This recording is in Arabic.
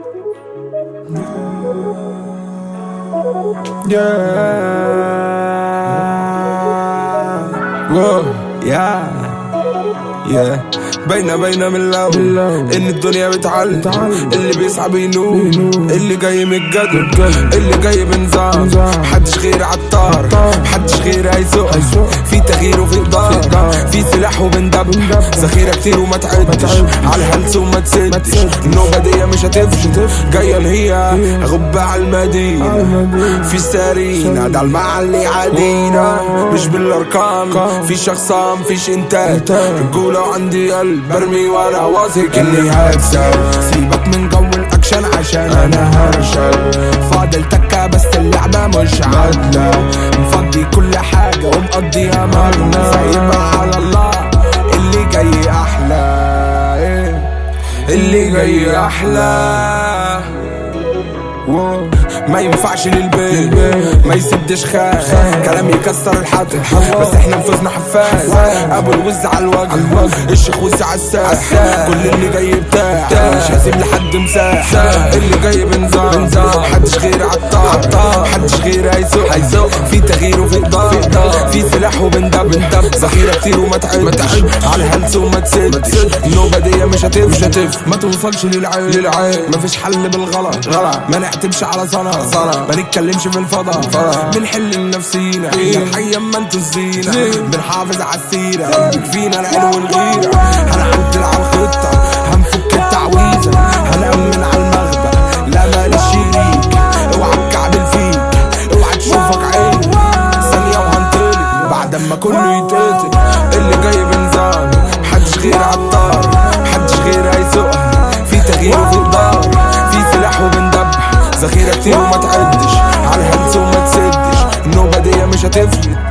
باينة من الأول إن الدنيا بتعلم، اللي بيسعى بينوم، اللي جاي من الجد، اللي جاي بنظام، محدش غير عالطار، محدش غير هيسوق، في تغيير وفي إقدار، في سلاح وبندب، ذخيرة كتير وما تعدش، عالهلس وما تسدش، النوبة دي مش هتفشل، جاية هي غبة عالمدينة، في سارينا ده المعلي عادينا، مش بالأرقام، في شخصام فيش إنتاج، رجولة وعندي قلب برمي وانا واثق اني هكسب، سيبك من جو الاكشن عشان انا هرشل، فاضل تكة بس اللعبة مش عادلة، مفضي كل حاجة ومقضيها مغنى، سايبها على الله، اللي جاي احلى، اللي جاي احلى. ما ينفعش للبيت ما يسدش خاخ، كلام يكسر الحاطب بس احنا نفوزنا حفاز، ابو الوز على الوجه، الشيخ وز على الساح، كل اللي جاي بتاع مش هسيب لحد مساح، اللي جاي بنظام، محدش غير عالطار، محدش غير هيسوق، في تغيير وفي إقدار، في سلاح وبندب، ذخيرة كتير وما تعدش، على الهلس وما تسدش، النوبة دي مش هتفشل، ما توصلش للعين، مفيش حل بالغلط، ما نعتمش على صنع، ما نتكلمش في الفضاء، بنحل لنفسينا، الحي اما انتو الزينة، بنحافظ على السيرة، بيكفينا العين والغيرة، هنعدل على الخطة، هنفك التعويذة، هنأمن على المغبى، لا مالي شريك، اوعى الكعبل فيك، اوعى تشوفك عين، ثانية وهنطلق بعد اما كله يتقتل، اللي جاي بنظام، محدش غير عالطار، محدش غير هيسوقها، في تغيير وفي إقدار، في سلاح وبندبح، ذخيرة كتير وما تعدش، على الهلس وما تسدش، النوبة دي مش هتفشل.